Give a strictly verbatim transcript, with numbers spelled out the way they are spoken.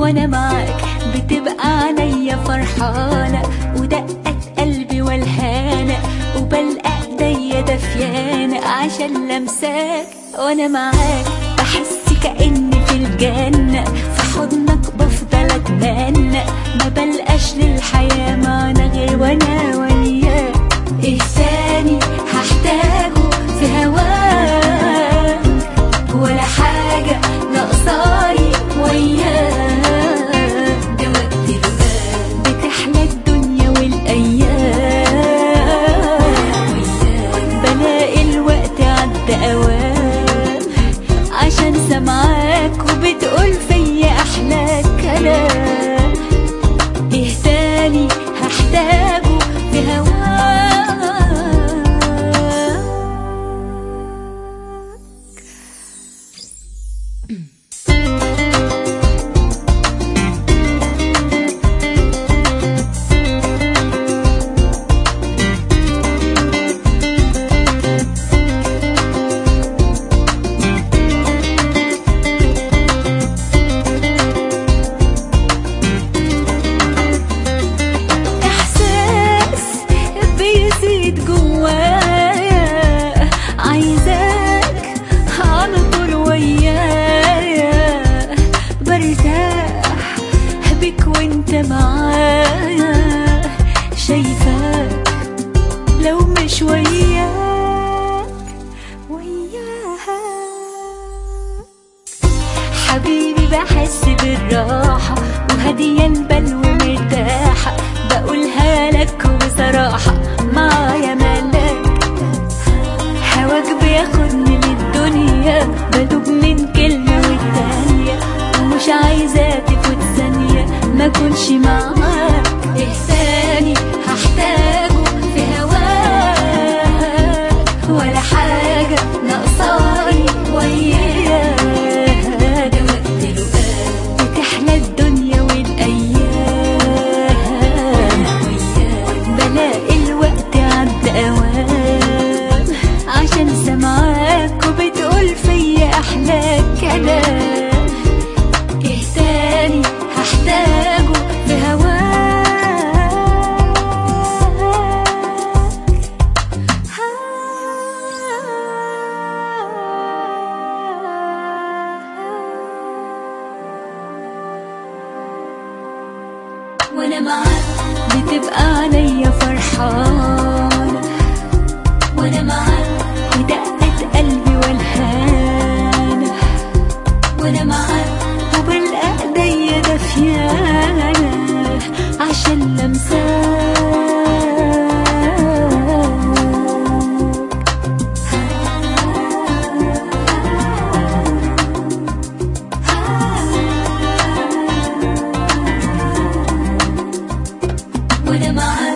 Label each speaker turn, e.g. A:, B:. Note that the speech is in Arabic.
A: وانا معاك بتبقى عينيا فرحانة، ودقة قلبي والهانة، وبلقى ايديا دفيانة عشان لمساك. وانا معاك بحس كأني في الجنة، في حضنك بفضل اتمنى، ما بلقاش للحياة معنى غير وانا وياك. ايه تاني هحتاجه في هواك، ولا حاجة ناقصاني وياك. ده وقت الوقت بتحلى الدنيا والايام وياك، بلاقي الوقت عدى اوام عشان سمعاك وبتقول فيا احلى كلام. ايه تاني هحتاجه في هواك. جوايا عايزاك على طول ويايا، برتاح بك وانت معايا، شايفاك لو مش وياك وياها. حبيبي بحس بالراحة وهدية البال ومرتاحة، بقولها لك بصراحة معايا ملاك. هواك بياخدني للدنيا، بدوب من كلمة والتانية، ومش عايزة تفوت ثانية ما كنش معاك. ايه تاني هحتاجه في هواك، ولا حاجة ناقصاني وياك. ده وقت الوقت بتحلى الدنيا والايام وياك، بلاقي الوقت عدى اوام عشان سمعاك وبتقول فيا احلى كلام. ايه تاني هحتاجه في هواك. وانا معاك بتبقى عينيا فرحانة، وانا معاك ودقة قلبي والهانة، وانا معاك وبلقى ايديا دفيانة عشان لمساك. وانا معاك